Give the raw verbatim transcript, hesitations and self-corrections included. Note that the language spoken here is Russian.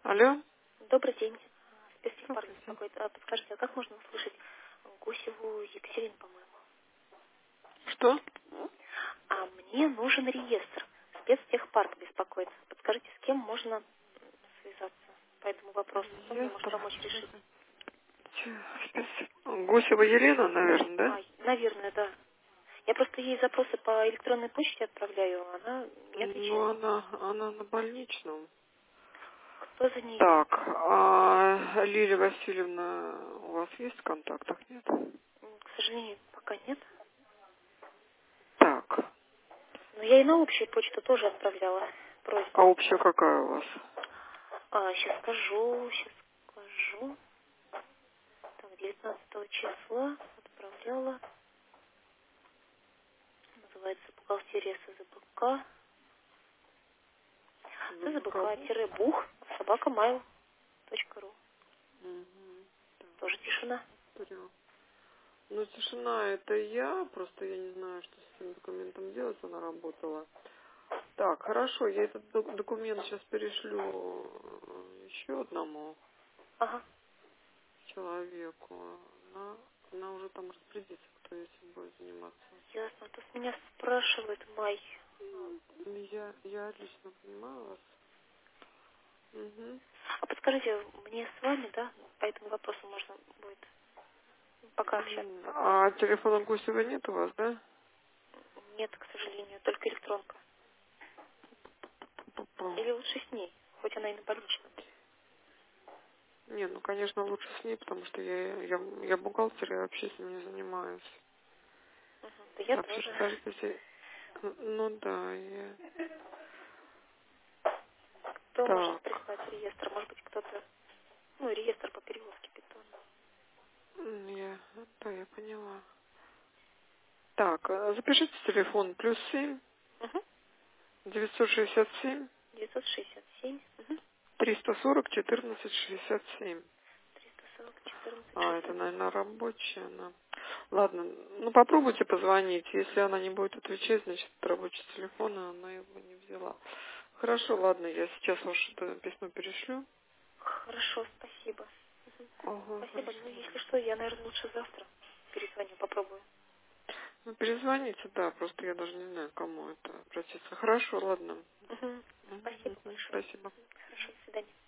Алло? Добрый день. Спецтехпарк Добрый день. беспокоит. А подскажите, а как можно услышать Гусеву Екатерину, по-моему? Что? А мне нужен реестр. Спецтехпарк беспокоит. Подскажите, с кем можно связаться по этому вопросу? Кто мне может Реестр. помочь решить? Че, спец- Гусева Елена, наверное, да? А, наверное, да. Я просто ей запросы по электронной почте отправляю, а она не Ну, отвечает. она, она на больничном. Кто за нее? Так, а Лилия Васильевна у вас есть в контактах, нет? М, К сожалению, пока нет. Так, Но я и на общую почту тоже отправляла а просьбу. общая какая у вас? А, сейчас скажу, сейчас скажу. Так, девятнадцатого числа отправляла. Называется бухгалтерия СЗБК. ЗБК. СЗБК-бух собака mail точка ру. Угу. Тоже тишина. Смотрю. Ну, тишина, это я, просто я не знаю, что с этим документом делать, она работала. Так, хорошо, я этот док- документ сейчас перешлю э, еще одному Ага, человеку. Она, она уже там распределится, кто этим будет заниматься. ясно. Тут меня спрашивают, Май. А Я, я отлично понимаю вас. Угу. а подскажите, мне с вами, да, по этому вопросу можно будет пока общаться? А телефона Гусева нет у вас, да? Нет, к сожалению, только электронка. Пу-пу. Или лучше с ней, хоть она и на больничном. Не, ну, конечно, лучше с ней, потому что я, я, я бухгалтер, я вообще с ним не занимаюсь. Мгм. Да я Вообще, тоже. подождите. Ну да, я... Кто может Так, прислать реестр? Может быть, кто-то, ну, реестр по перевозке бетона. м, я, да, я поняла. Так, э, запишите телефон плюс семь Угу. девятьсот шестьдесят семь девятьсот шестьдесят семь. Угу. триста сорок четырнадцать шестьдесят семь. триста сорок четырнадцать А, это, шестьдесят семь. наверное, рабочая она. Ладно, ну попробуйте позвонить. Если она не будет отвечать, значит, это рабочий телефон, а она его не взяла. Хорошо, ладно, я сейчас ваше это письмо перешлю. Хорошо, спасибо. Мгм. Ага, Спасибо. хорошо. Ну, если что, я, наверное, лучше завтра перезвоню, попробую. Ну, перезвоните, да, просто я даже не знаю, кому это обратиться. Хорошо, ладно. Мгм. Мгм, Спасибо мгм, большое. спасибо. Хорошо, до свидания.